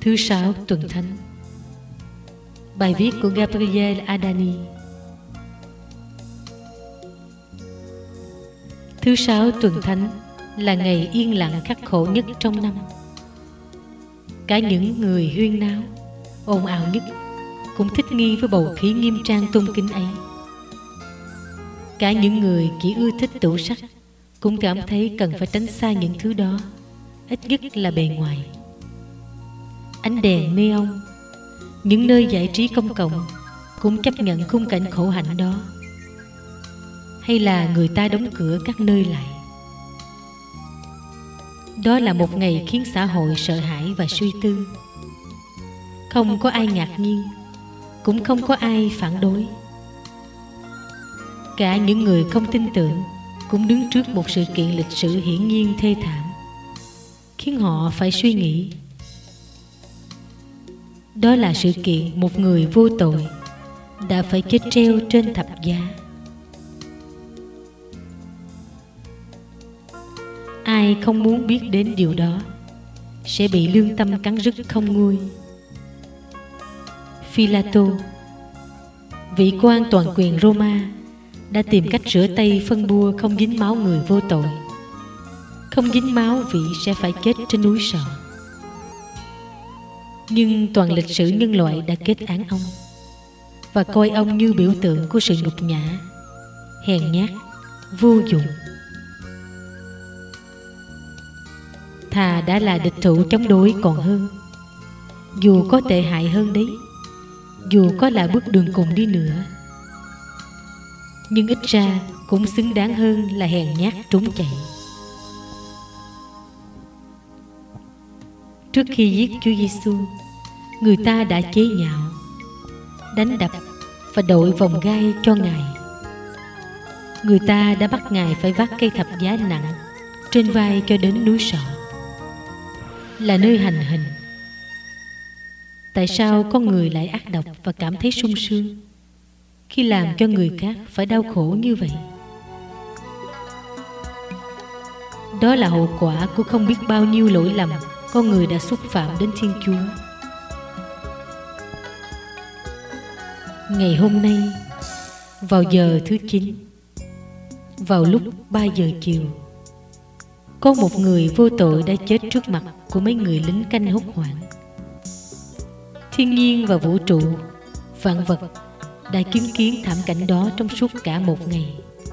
Thứ sáu tuần thánh. Bài viết của Gabriel Adani. Thứ sáu tuần thánh là ngày yên lặng khắc khổ nhất trong năm. Cả những người huyên náo, ồn ào nhất cũng thích nghi với bầu khí nghiêm trang tôn kính ấy. Cả những người chỉ ưa thích tủ sắc cũng cảm thấy cần phải tránh xa những thứ đó, ít nhất là bề ngoài. Ánh đèn neon, những nơi giải trí công cộng cũng chấp nhận khung cảnh khổ hạnh đó. Hay là người ta đóng cửa các nơi lại. Đó là một ngày khiến xã hội sợ hãi và suy tư. Không có ai ngạc nhiên, cũng không có ai phản đối. Cả những người không tin tưởng cũng đứng trước một sự kiện lịch sử hiển nhiên thê thảm, khiến họ phải suy nghĩ. Đó là sự kiện một người vô tội đã phải chết treo trên thập giá. Ai không muốn biết đến điều đó sẽ bị lương tâm cắn rứt không nguôi. Philato, vị quan toàn quyền Roma, đã tìm cách rửa tay phân bua không dính máu người vô tội. Không dính máu vị sẽ phải chết trên núi sọ. Nhưng toàn lịch sử nhân loại đã kết án ông và coi ông như biểu tượng của sự nhục nhã, hèn nhát, vô dụng. Thà đã là địch thủ chống đối còn hơn. Dù có tệ hại hơn đấy, dù có là bước đường cùng đi nữa, nhưng ít ra cũng xứng đáng hơn là hèn nhát trốn chạy. Trước khi giết Chúa Giêsu, người ta đã chế nhạo, đánh đập và đội vòng gai cho Ngài. Người ta đã bắt Ngài phải vác cây thập giá nặng trên vai cho đến núi sọ, là nơi hành hình. Tại sao con người lại ác độc và cảm thấy sung sướng khi làm cho người khác phải đau khổ như vậy? Đó là hậu quả của không biết bao nhiêu lỗi lầm con người đã xúc phạm đến Thiên Chúa. Ngày hôm nay, vào giờ thứ 9, vào lúc 3 giờ chiều, có một người vô tội đã chết trước mặt của mấy người lính canh hốt hoảng. Thiên nhiên và vũ trụ, vạn vật đã chứng kiến thảm cảnh đó trong suốt cả một ngày.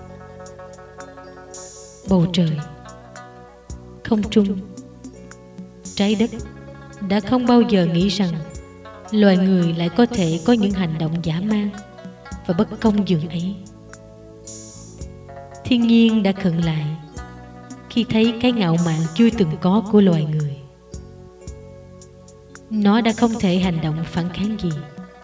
Bầu trời, không trung, trái đất đã không bao giờ nghĩ rằng loài người lại có thể có những hành động dã man và bất công dường ấy. Thiên nhiên đã khựng lại khi thấy cái ngạo mạn chưa từng có của loài người. Nó đã không thể hành động phản kháng gì.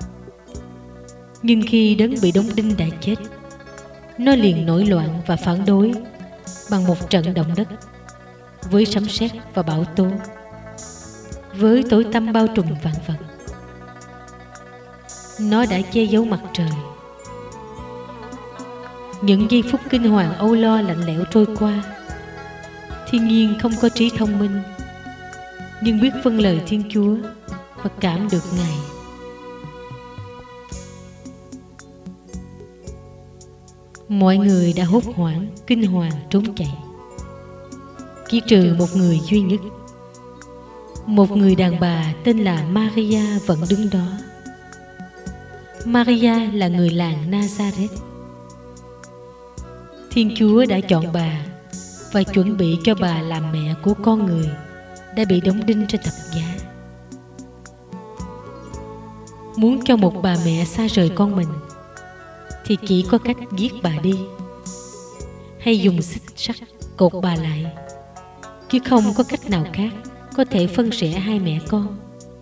Nhưng khi đấng bị đóng đinh đã chết, nó liền nổi loạn và phản đối bằng một trận động đất, với sấm sét và bão tố, với tối tăm bao trùm vạn vật. Nó đã che giấu mặt trời. Những giây phút kinh hoàng âu lo lạnh lẽo trôi qua. Thiên nhiên không có trí thông minh, nhưng biết vâng lời Thiên Chúa và cảm được Ngài. Mọi người đã hốt hoảng, kinh hoàng trốn chạy, chỉ trừ một người duy nhất. Một người đàn bà tên là Maria vẫn đứng đó. Maria là người làng Nazareth. Thiên Chúa đã chọn bà và chuẩn bị cho bà làm mẹ của con người đã bị đóng đinh trên thập giá. Muốn cho một bà mẹ xa rời con mình thì chỉ có cách giết bà đi, hay dùng xích sắt cột bà lại, chứ không có cách nào khác có thể phân rẽ hai mẹ con.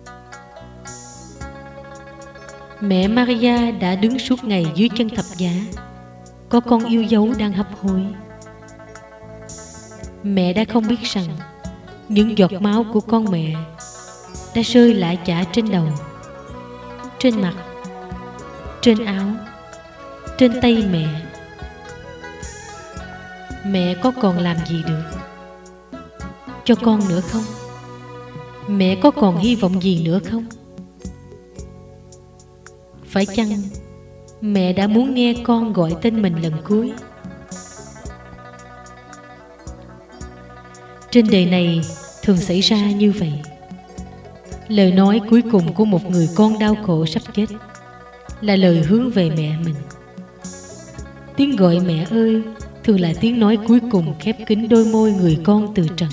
Mẹ Maria đã đứng suốt ngày dưới chân thập giá, có con yêu dấu đang hấp hối. Mẹ đã không biết rằng những giọt máu của con mẹ đã rơi lã chã trên đầu, trên mặt, trên áo, trên tay mẹ. Mẹ có còn làm gì được cho con nữa không? mẹ có còn hy vọng gì nữa không? Phải chăng mẹ đã muốn nghe con gọi tên mình lần cuối? Trên đời này thường xảy ra như vậy. Lời nói cuối cùng của một người con đau khổ sắp chết là lời hướng về mẹ mình. Tiếng gọi mẹ ơi thường là tiếng nói cuối cùng khép kín đôi môi người con từ trần.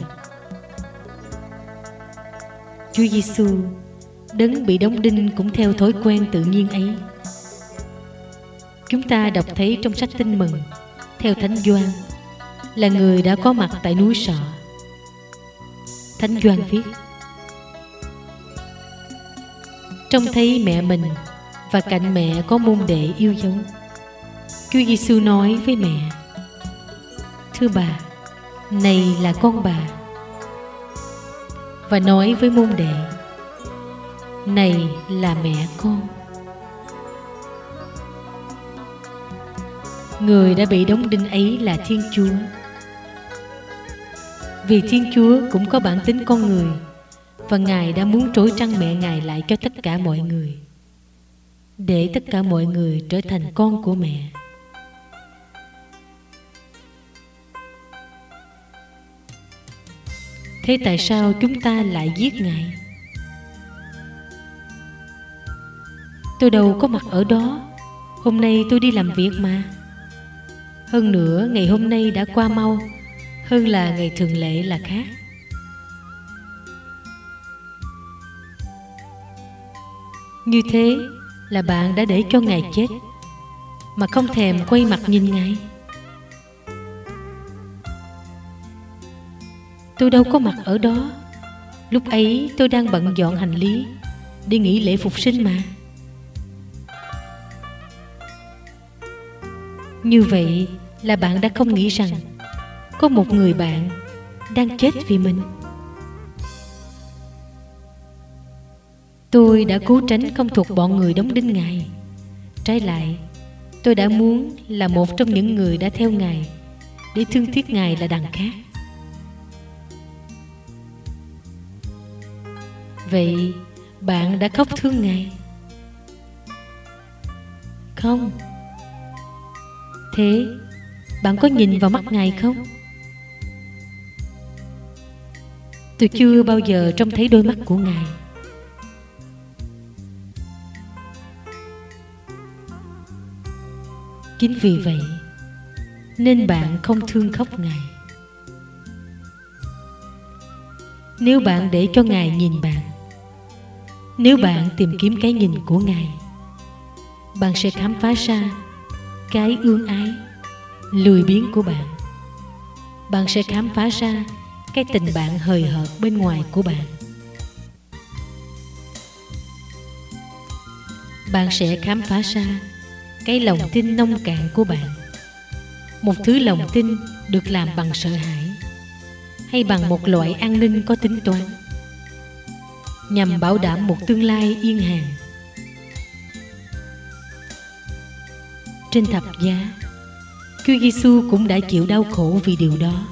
Chúa Giêsu, đấng bị đóng đinh cũng theo thói quen tự nhiên ấy. Chúng ta đọc thấy trong sách Tin Mừng theo Thánh Gioan, là người đã có mặt tại núi Sọ. Thánh Gioan viết: trông thấy mẹ mình và cạnh mẹ có môn đệ yêu dấu. Chúa Giêsu nói với mẹ: thưa bà, này là con bà. Và nói với môn đệ: này là mẹ con. Người đã bị đóng đinh ấy là Thiên Chúa. Vì Thiên Chúa cũng có bản tính con người, và Ngài đã muốn trối trăng mẹ Ngài lại cho tất cả mọi người, để tất cả mọi người trở thành con của mẹ. Thế tại sao chúng ta lại giết Ngài? Tôi đâu có mặt ở đó. Hôm nay tôi đi làm việc mà. Hơn nữa, ngày hôm nay đã qua mau hơn là ngày thường lệ là khác. Như thế là bạn đã để cho Ngài chết mà không thèm quay mặt nhìn Ngài. Tôi đâu có mặt ở đó. Lúc ấy tôi đang bận dọn hành lý đi nghỉ lễ Phục sinh mà. Như vậy là bạn đã không nghĩ rằng có một người bạn đang chết vì mình. Tôi đã cố tránh không thuộc bọn người đóng đinh Ngài. Trái lại, tôi đã muốn là một trong những người đã theo Ngài, để thương tiếc Ngài là đằng khác. Vậy bạn đã khóc thương Ngài? Không. Thế bạn có nhìn vào mắt Ngài không? Tôi chưa bao giờ trông thấy đôi mắt của Ngài. Chính vì vậy nên bạn không thương khóc Ngài. Nếu bạn để cho Ngài nhìn bạn, nếu bạn tìm kiếm cái nhìn của Ngài, bạn sẽ khám phá ra cái ương ái, lười biếng của bạn. Bạn sẽ khám phá ra cái tình bạn hời hợt bên ngoài của bạn. Bạn sẽ khám phá ra cái lòng tin nông cạn của bạn. Một thứ lòng tin được làm bằng sợ hãi, hay bằng một loại an ninh có tính toán, nhằm bảo đảm một tương lai yên hàng. Trên thập giá, Chúa Giêsu cũng đã chịu đau khổ vì điều đó.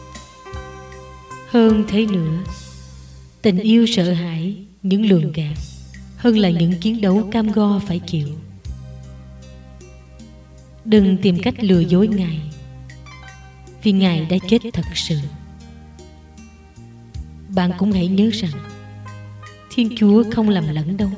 Hơn thế nữa, tình yêu sợ hãi những lường gạt hơn là những chiến đấu cam go phải chịu. Đừng tìm cách lừa dối Ngài, vì Ngài đã chết thật sự. Bạn cũng hãy nhớ rằng Thiên Chúa không lầm lẫn đâu.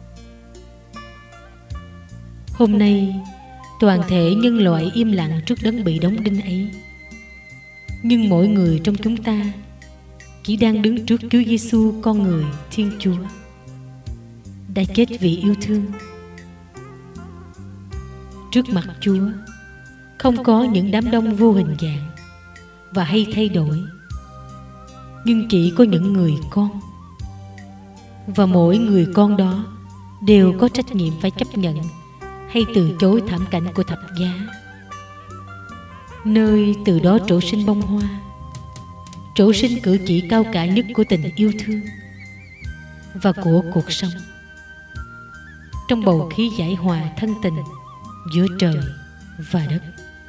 Hôm nay toàn thể nhân loại im lặng trước đấng bị đóng đinh ấy, nhưng mỗi người trong chúng ta chỉ đang đứng trước Chúa Giêsu, con người Thiên Chúa, đã chết vì yêu thương. Trước mặt Chúa không có những đám đông vô hình dạng và hay thay đổi, nhưng chỉ có những người con. Và mỗi người con đó đều có trách nhiệm phải chấp nhận hay từ chối thảm cảnh của thập giá, nơi từ đó trổ sinh bông hoa, trổ sinh cử chỉ cao cả nhất của tình yêu thương và của cuộc sống, trong bầu khí giải hòa thân tình giữa trời và đất.